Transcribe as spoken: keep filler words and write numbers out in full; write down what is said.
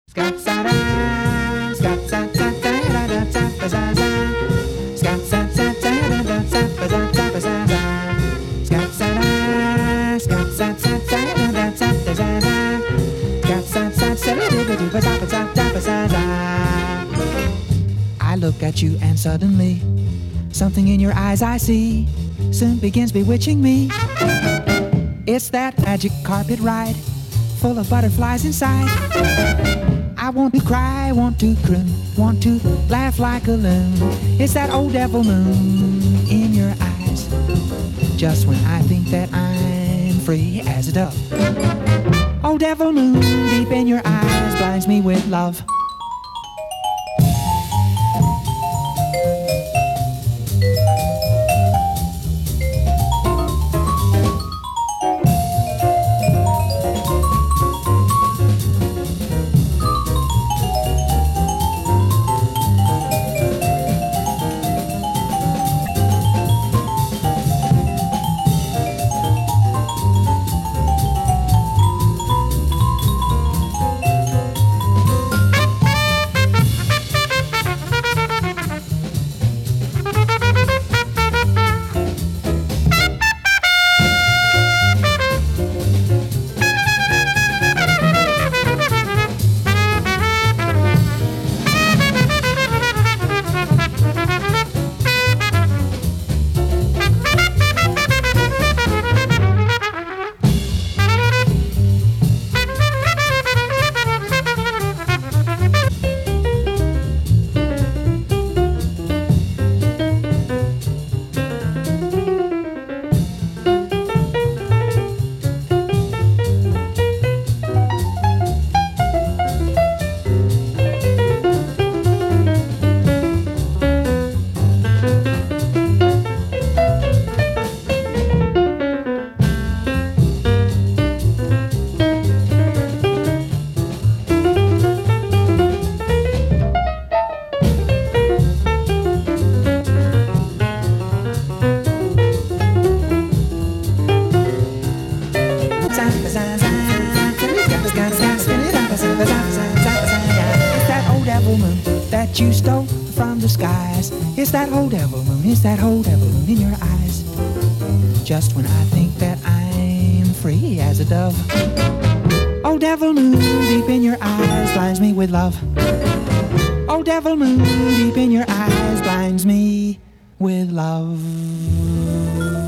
I look at you and suddenly something in your eyes I see soon begins bewitching me. It's that magic carpet ride full of butterflies inside. I want to cry, want to croon, want to laugh like a loon. It's that old devil moon in your eyes, just when I think that I'm free as a dove. Old devil moon deep in your eyes blinds me with love. That you stole from the skies. It's that whole devil moon, it's that whole devil moon in your eyes, just when I think that I'm free as a dove. Oh, devil moon deep in your eyes blinds me with love. Oh, devil moon deep in your eyes blinds me with love.